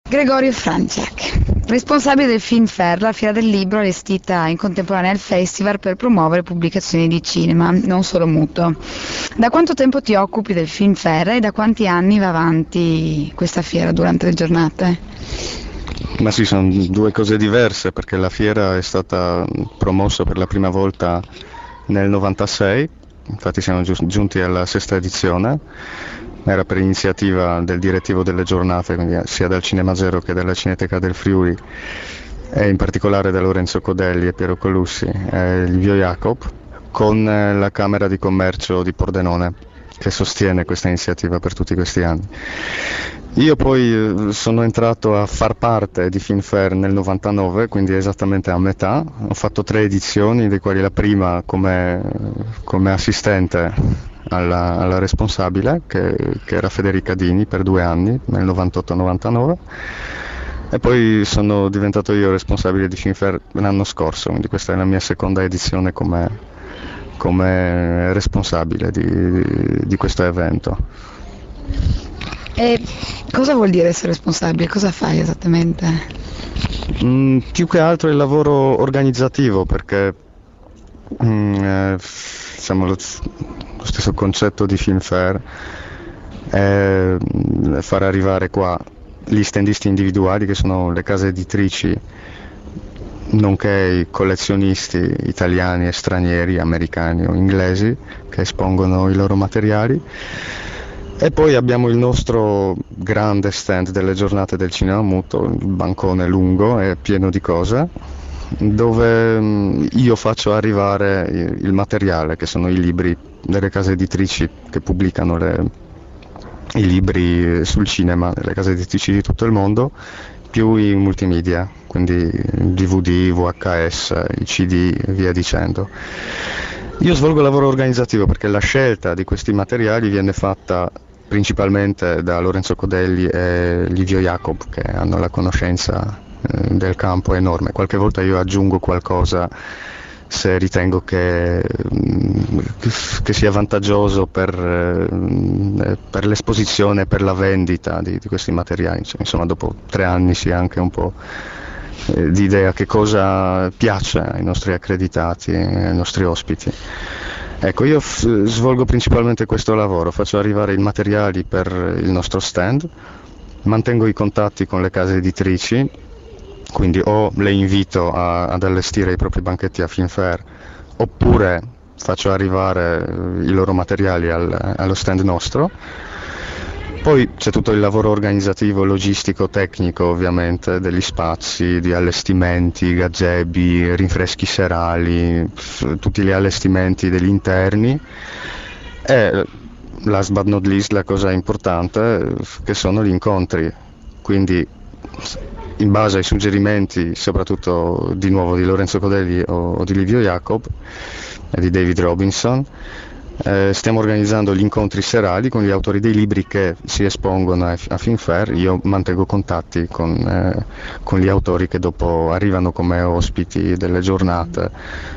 Gregorio Franciak, responsabile del Filmfair, la fiera del libro allestita in contemporanea al festival per promuovere pubblicazioni di cinema, non solo muto. Da quanto tempo ti occupi del Filmfair e da quanti anni va avanti questa fiera durante le giornate? Ma sì, sono due cose diverse perché la fiera è stata promossa per la prima volta nel 96, infatti siamo giunti alla sesta edizione. Era per iniziativa del direttivo delle giornate, quindi sia dal Cinema Zero che dalla Cineteca del Friuli, e in particolare da Lorenzo Codelli e Piero Colussi e Livio Jacob, con la Camera di Commercio di Pordenone, che sostiene questa iniziativa per tutti questi anni. Io poi sono entrato a far parte di Filmfair nel 99, quindi esattamente a metà. Ho fatto 3 edizioni, di quali la prima come assistente alla responsabile, che era Federica Dini, per 2 anni, nel 98-99, e poi sono diventato io responsabile di Filmfair l'anno scorso, quindi questa è la mia seconda edizione come responsabile di questo evento. E cosa vuol dire essere responsabile? Cosa fai esattamente? Più che altro il lavoro organizzativo, perché diciamo, lo stesso concetto di Filmfair è far arrivare qua gli standisti individuali, che sono le case editrici, nonché i collezionisti italiani e stranieri, americani o inglesi, che espongono i loro materiali. E poi abbiamo il nostro grande stand delle giornate del cinema muto, il bancone lungo e pieno di cose, dove io faccio arrivare il materiale, che sono i libri delle case editrici che pubblicano i libri sul cinema, delle case editrici di tutto il mondo, più i multimedia, quindi DVD, VHS, i CD e via dicendo. Io svolgo lavoro organizzativo perché la scelta di questi materiali viene fatta principalmente da Lorenzo Codelli e Livio Jacob, che hanno la conoscenza del campo enorme. Qualche volta io aggiungo qualcosa se ritengo che sia vantaggioso per l'esposizione, per la vendita di questi materiali. Insomma, dopo 3 anni si ha anche un po' di idea che cosa piace ai nostri accreditati, ai nostri ospiti. Ecco, io svolgo principalmente questo lavoro, faccio arrivare i materiali per il nostro stand, mantengo i contatti con le case editrici, quindi o le invito ad allestire i propri banchetti a Filmfair, oppure faccio arrivare i loro materiali allo stand nostro. Poi c'è tutto il lavoro organizzativo, logistico, tecnico ovviamente, degli spazi, di allestimenti, gazebi, rinfreschi serali, tutti gli allestimenti degli interni, e last but not least la cosa importante, che sono gli incontri. Quindi in base ai suggerimenti, soprattutto di nuovo di Lorenzo Codelli o di Livio Jacob e di David Robinson, stiamo organizzando gli incontri serali con gli autori dei libri che si espongono a Filmfair. Io mantengo contatti con gli autori che dopo arrivano come ospiti delle giornate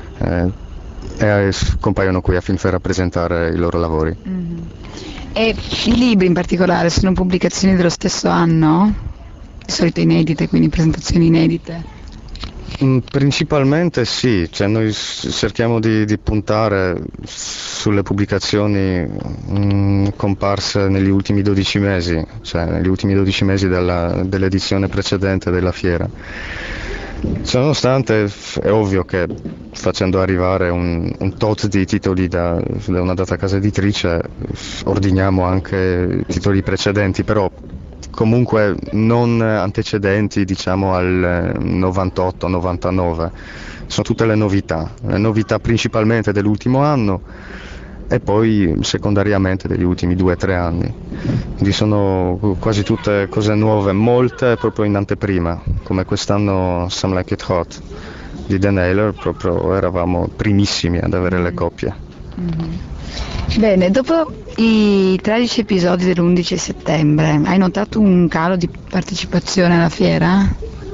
e compaiono qui a Filmfair a presentare i loro lavori. Mm-hmm. E i libri in particolare sono pubblicazioni dello stesso anno? Di solito inedite, quindi presentazioni inedite? Principalmente sì, cioè noi cerchiamo di puntare sulle pubblicazioni comparse negli ultimi 12 mesi, cioè negli ultimi 12 mesi dell'edizione precedente della fiera. Ciononostante è ovvio che facendo arrivare un tot di titoli da una data casa editrice ordiniamo anche titoli precedenti, però comunque non antecedenti, diciamo, al 98-99. Sono tutte le novità principalmente dell'ultimo anno e poi secondariamente degli ultimi 2-3 anni. Quindi sono quasi tutte cose nuove, molte proprio in anteprima, come quest'anno Some Like It Hot di Dan Heyler, proprio eravamo primissimi ad avere le copie. Mm-hmm. Bene, dopo i tragici episodi dell'11 settembre, hai notato un calo di partecipazione alla fiera?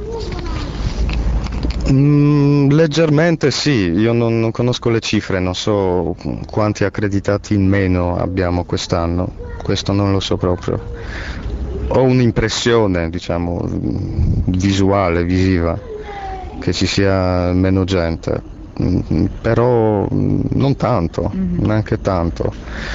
Leggermente sì, io non conosco le cifre, non so quanti accreditati in meno abbiamo quest'anno, questo non lo so proprio. ho un'impressione, diciamo, visuale, visiva, che ci sia meno gente, però non tanto, neanche tanto.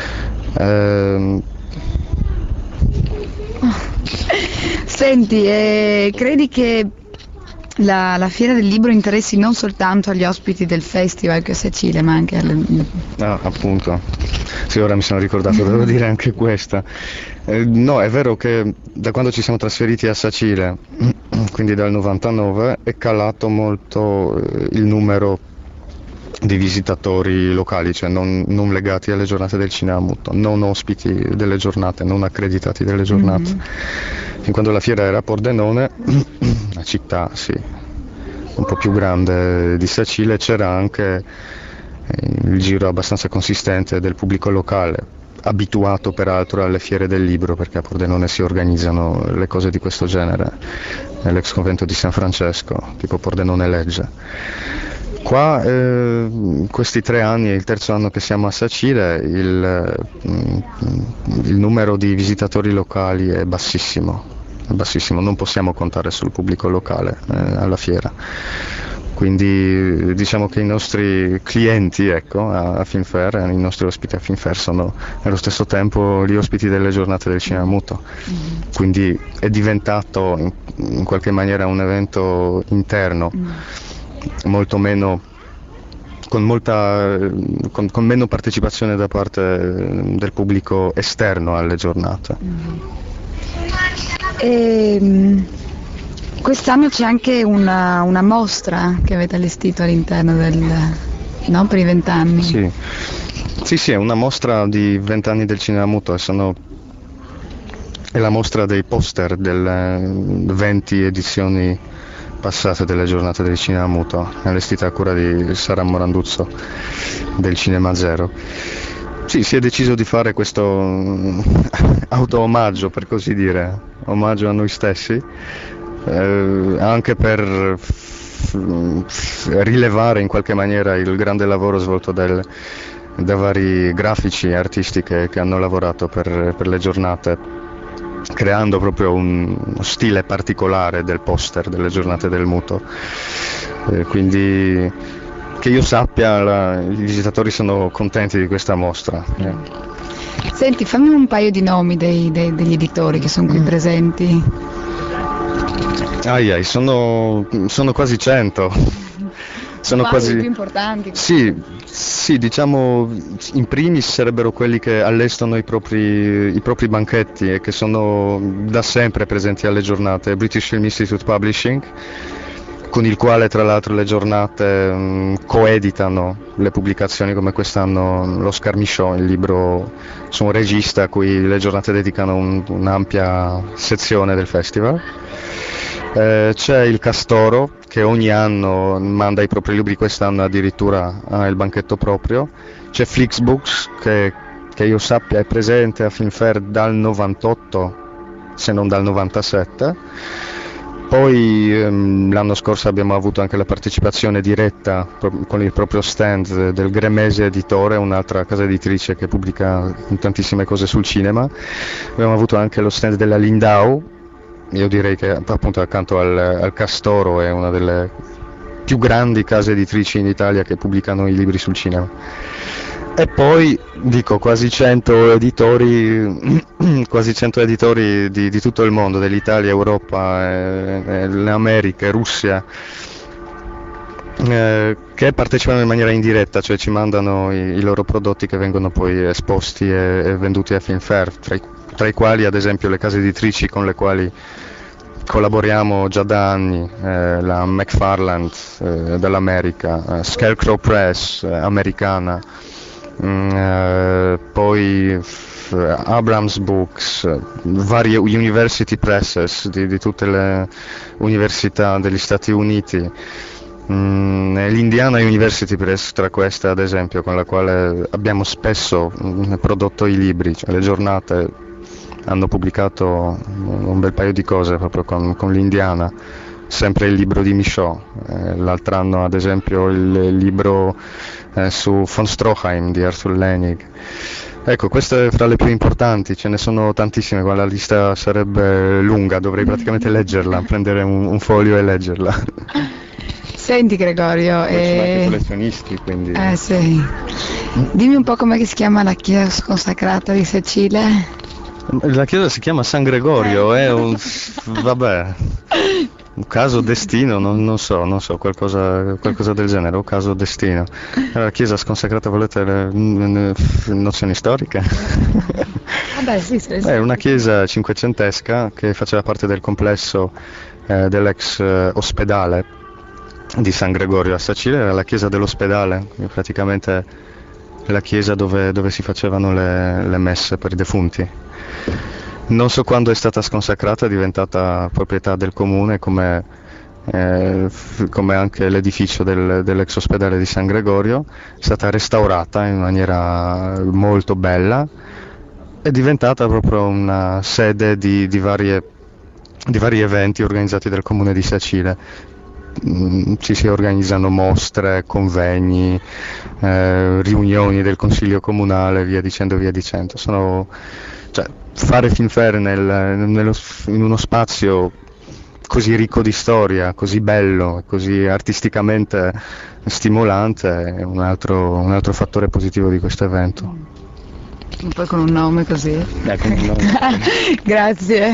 Senti, credi che la Fiera del Libro interessi non soltanto agli ospiti del festival che a Cile, ma anche appunto. Sì, ora mi sono ricordato, devo dire anche questa. No, è vero che da quando ci siamo trasferiti a Sacile, quindi dal 99, è calato molto il numero di visitatori locali, cioè non legati alle giornate del cinema muto, non ospiti delle giornate, non accreditati delle giornate. Fin quando la fiera era a Pordenone, una città sì, un po' più grande di Sacile, c'era anche il giro abbastanza consistente del pubblico locale, abituato peraltro alle fiere del libro, perché a Pordenone si organizzano le cose di questo genere, nell'ex convento di San Francesco, tipo Pordenone Legge. Qua, questi 3 anni, è il terzo anno che siamo a Sacile, il numero di visitatori locali è bassissimo, non possiamo contare sul pubblico locale alla fiera. Quindi diciamo che i nostri clienti, ecco, a Filmfair, i nostri ospiti a Filmfair sono allo stesso tempo gli ospiti delle giornate del cinema muto. Quindi è diventato in qualche maniera un evento interno, molto meno, con meno partecipazione da parte del pubblico esterno alle giornate. Quest'anno c'è anche una mostra che avete allestito all'interno no, per i 20 anni. Sì, è una mostra di 20 anni del cinema muto, è la mostra dei poster delle 20 edizioni passate delle giornate del cinema muto, allestita a cura di Sara Moranduzzo del Cinema Zero. Sì, si è deciso di fare questo auto-omaggio, per così dire, omaggio a noi stessi, anche per rilevare in qualche maniera il grande lavoro svolto da vari grafici e artisti che hanno lavorato per le giornate, creando proprio uno stile particolare del poster delle giornate del muto. Quindi, che io sappia, i visitatori sono contenti di questa mostra. Senti, fammi un paio di nomi degli editori che sono qui presenti. Sono quasi 100. Sono quasi i più importanti. Sì, diciamo in primis sarebbero quelli che allestano i propri banchetti e che sono da sempre presenti alle giornate. British Film Institute Publishing, con il quale tra l'altro le giornate coeditano le pubblicazioni, come quest'anno l'Oscar Michaud, il libro su un regista a cui le giornate dedicano un'ampia sezione del festival. C'è il Castoro, che ogni anno manda i propri libri, quest'anno addirittura ha il banchetto proprio. C'è Flixbooks, che io sappia è presente a Filmfair dal 98, se non dal 97. Poi l'anno scorso abbiamo avuto anche la partecipazione diretta con il proprio stand del Gremese Editore, un'altra casa editrice che pubblica tantissime cose sul cinema. Abbiamo avuto anche lo stand della Lindau. Io direi che appunto accanto al Castoro è una delle più grandi case editrici in Italia che pubblicano i libri sul cinema. E poi dico quasi 100 editori di tutto il mondo, dell'Italia, Europa, le Americhe, Russia, che partecipano in maniera indiretta, cioè ci mandano i loro prodotti che vengono poi esposti e venduti a Filmfair, tra i quali ad esempio le case editrici con le quali collaboriamo già da anni, la McFarland dall'America, Scarecrow Press americana, poi Abrams Books, varie University Presses di tutte le università degli Stati Uniti, l'Indiana University Press tra queste ad esempio, con la quale abbiamo spesso prodotto i libri, cioè le giornate hanno pubblicato un bel paio di cose proprio con l'Indiana, sempre il libro di Michaud, l'altro anno ad esempio il libro su von Stroheim di Arthur Lenig. Ecco, queste fra le più importanti, ce ne sono tantissime, la lista sarebbe lunga, dovrei praticamente leggerla, prendere un foglio e leggerla. Senti Gregorio, Poi sono anche collezionisti, quindi... sì. Dimmi un po' com'è che si chiama la chiesa sconsacrata di Sacile? La chiesa si chiama San Gregorio, è vabbè, un caso destino, non so, qualcosa del genere, un caso destino. La chiesa sconsacrata, volete le nozioni storiche? Vabbè, sì, È una chiesa cinquecentesca che faceva parte del complesso dell'ex ospedale di San Gregorio a Sacile, era la chiesa dell'ospedale, praticamente la chiesa dove si facevano le messe per i defunti. Non so quando è stata sconsacrata, è diventata proprietà del comune come anche l'edificio dell'ex ospedale di San Gregorio, è stata restaurata in maniera molto bella, è diventata proprio una sede di vari eventi organizzati dal comune di Sacile. Ci si organizzano mostre, convegni, riunioni del consiglio comunale, via dicendo. Fare Finfair in uno spazio così ricco di storia, così bello, così artisticamente stimolante è un altro fattore positivo di questo evento. E poi con un nome così. Con un nome. Grazie.